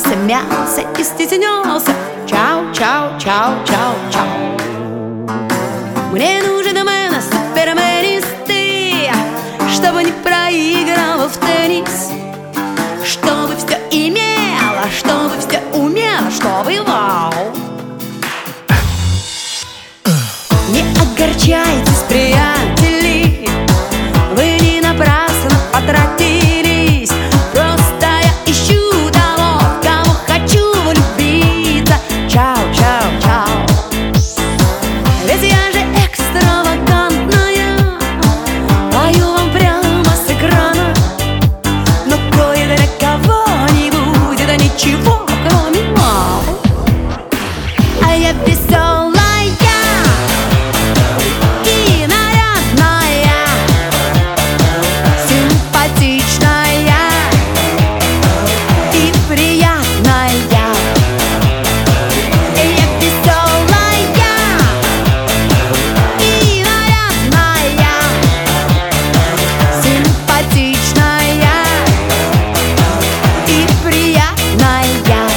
мясо, мясо и стеснялся. Чау, чау, чау, чау, чау. Мне нужен мен, суперменистый, чтобы не проиграл в теннис, чтобы все имело, чтобы все умело, чтобы вау. Не огорчайтесь, приятели, вы не напрасно потратились. Просто я ищу того, кого хочу влюбиться. Чау, чау, чау. Ведь я же экстравагантная, пою вам прямо с экрана. Но кое для кого-нибудь это ничего, кроме вау. А я веселая и нарядная, симпатичная и приятная. Я веселая и нарядная, симпатичная и приятная.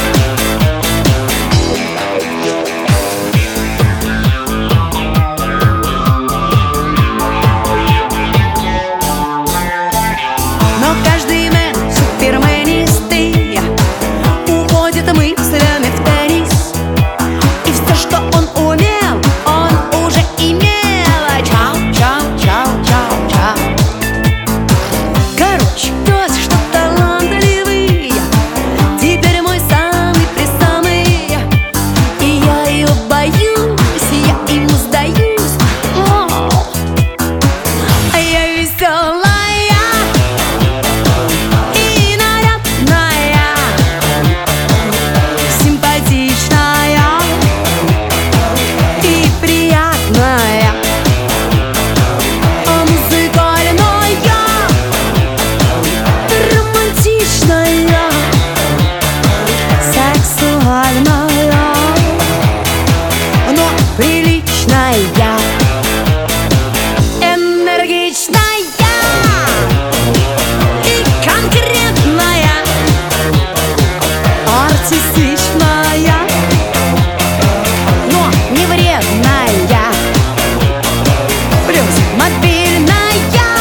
Но каждый мэн суперменистый уходит мыслями в теннис, и все, что он умел, он уже имел. Чау, чау, чау, чау, чау. Короче, пес, что талантливый, теперь мой самый-пресамый. И я его боюсь, я ему сдаюсь. О, а я веселая и нарядная, симпатичная и приятная, музыкальная, романтичная, сексуальная, но приличная, энергичная и конкретная, артистичная, но не вредная, плюс мобильная,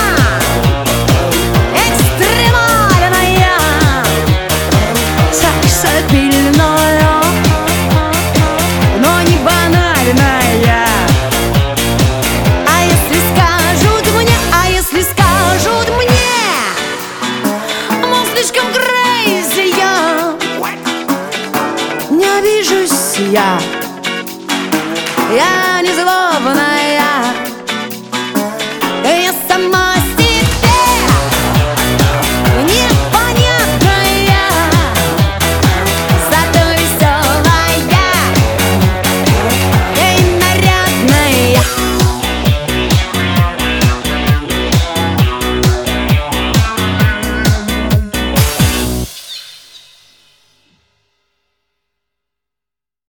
экстремальная, сексапильная, но не банальная. А если скажут мне, мол, слишком crazy я, не обижусь я. Я не злобная.